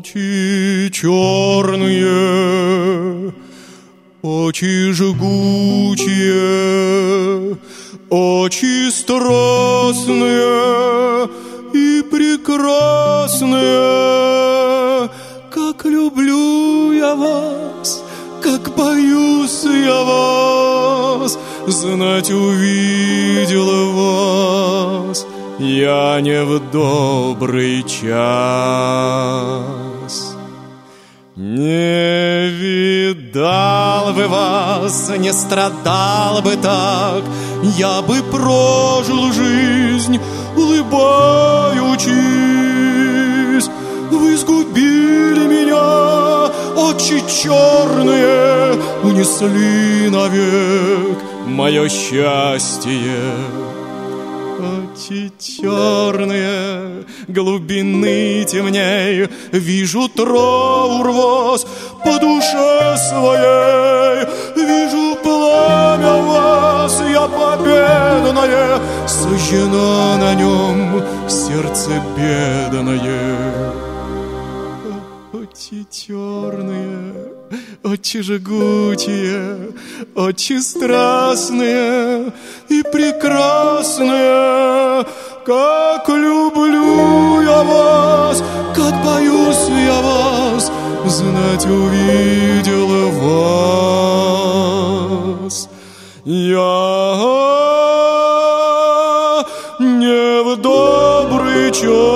Очи черные, очи жгучие, очи страстные и прекрасные. Как люблю я вас, как боюсь я вас, знать увидела вас я не в добрый час. Не видал бы вас, не страдал бы так, я бы прожил жизнь, улыбаючись. Вы сгубили меня, очи черные, унесли навек мое счастье. Очи черные, глубины темней, вижу траур вас по душе своей, вижу пламя вас, я победное, сожжено на нем сердце бедное. Очи черные, очи жгучие, очи страстные и прекрасные. Как люблю я вас, как боюсь я вас, знать увидела вас я не в добрый час.